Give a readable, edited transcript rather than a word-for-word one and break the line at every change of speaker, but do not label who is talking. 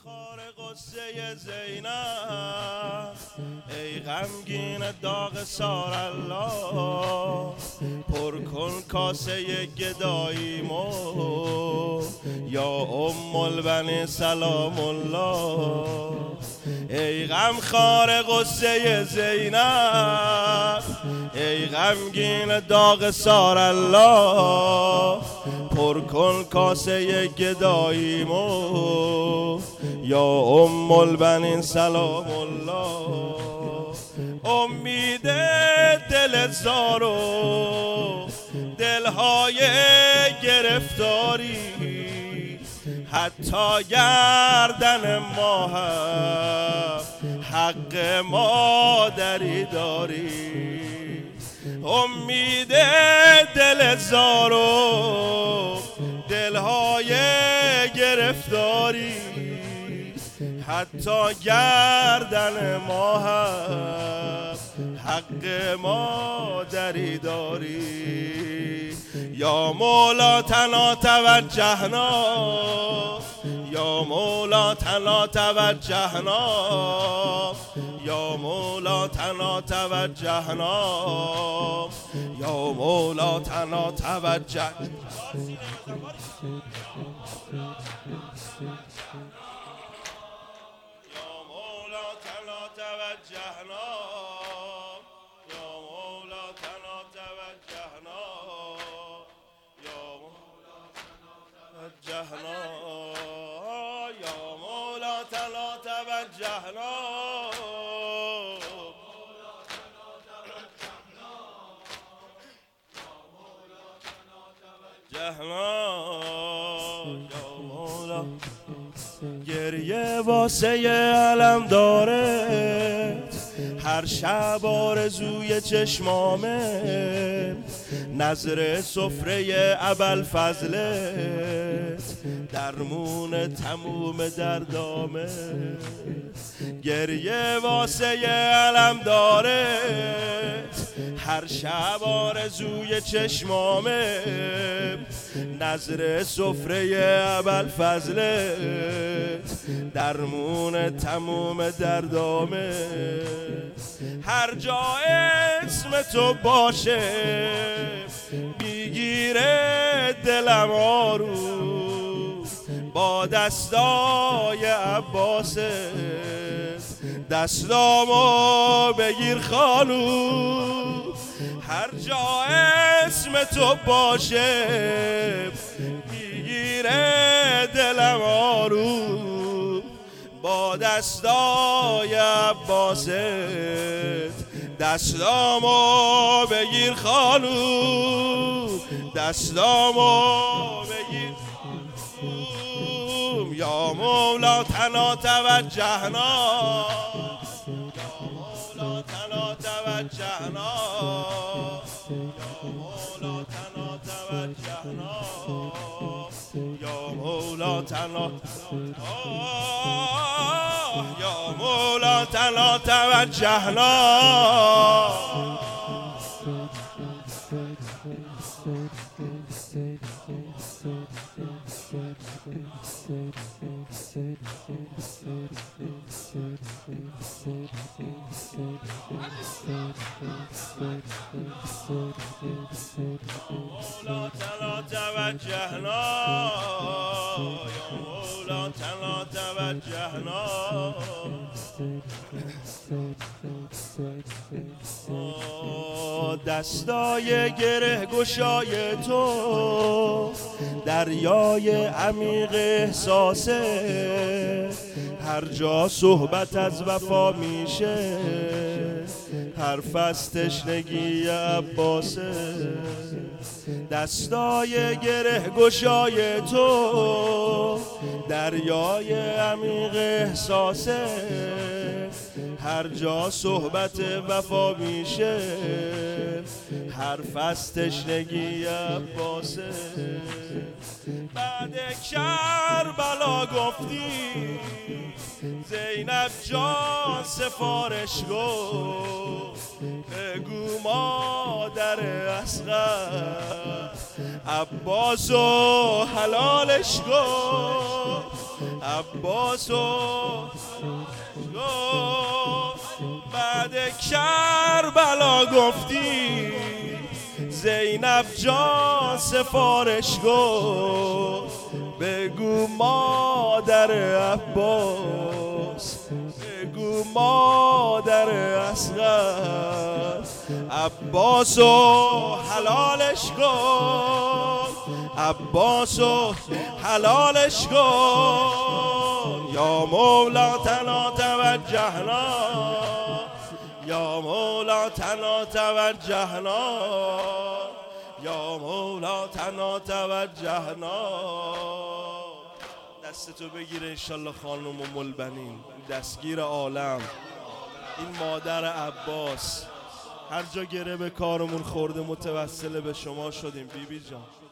خار قصه زینب ای غمگین داغ سار الله پر کن کاسه گداییمو یا ام البنی سلام الله ای غم خار قصه زینب ای غمگین داغ سار الله پر کن کاسه گداییمو یا ام البنین سلام الله امید دل زارو دلهای گرفتاری حتی گردن ما هم حق مادری داری امید دل زارو دلهای گرفتاری حتی گردن ما هم حق مادری داری یا مولا تنا توجهنا یا مولا تنا توجهنا یا مولا تنا توجهنا یا مولا تنا توجه توجهنا یا مولا تنا توجهنا یا مولا تنا توجهنا یا مولا تنا توجهنا یا مولا گریه واسه علم داره هر شب آرزوی چشمامه نظر سفره ابوالفضلت درمون تموم دردامه گریه واسه علم داره هر شب آرزوی چشمامه نظر سفره ابوالفضلت درمون تموم دردامه هر جا اسم تو باشه میگیره دلم آروم با دستای عباست دستامو بگیر خانوم هر جا اسم تو باشه میگیره دلم آروم با دستای عباست دستامو بگیر خانوم دستامو بگیر یا مولا تنا توجهنا یا مولا تنا توجهنا یا مولا تنا توجهنا یا مولا تنا یا مولا تنا توجهنا مولا تنا توجهنا یا مولا تنا توجهنا دستای گره گشای تو دریای عمیق احساسه هر جا صحبت از وفا میشه حرف از تشنگی عباسه دستای گره گشای تو دریای عمیق احساسه هر جا صحبت وفا میشه حرف از تشنگی عباسه بعد کربلا گفتی زینب جان سفارش گفت بگو مادر اصغر عباس و حلالش گفت عباسو بعد کربلا گفتی زینب جان سفارش گفت بگو مادر عباس بگو مادر اصغر عباسو حلالش کن عباسو حلالش کن یا مولا تنا توجهنا یا مولا تنا توجهنا یا مولا تنا توجهنا. دستتو بگیره انشالله خانم ام البنین دستگیر عالم، این مادر عباس، هر جا گره به کارمون خورده متوسل به شما شدیم بیبی جان.